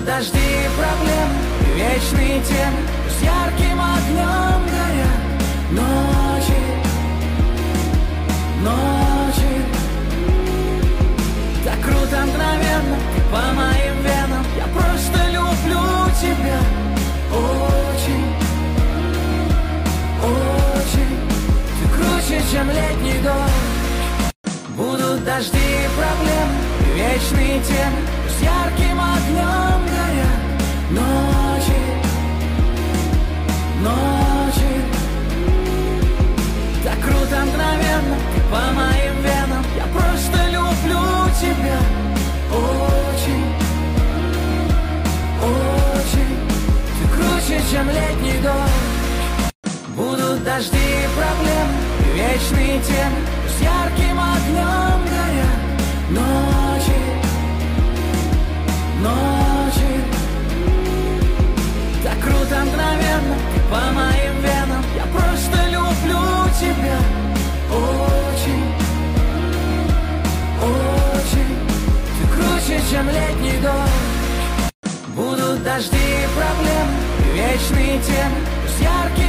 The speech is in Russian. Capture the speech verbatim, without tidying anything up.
дожди и проблемы, и вечные темы, с ярким огнем горят ночи, ночи. Так круто, мгновенно, ты по моим венам. Я просто люблю тебя очень, очень. Ты круче, чем летний дождь. Будут дожди и проблемы, и вечные темы, с ярким огнем горят ночи, ночи. Так круто, мгновенно, ты по моим венам. Я просто люблю тебя очень, очень. Ты круче, чем летний дождь. Будут дожди и проблемы, и вечные темы, с ярким огнем горят ночи, ночи. Так круто, мгновенно, ты по моим венам. Я просто люблю тебя очень, очень. Ты круче, чем летний дождь. Будут дожди и проблемы, и вечные темы, с ярким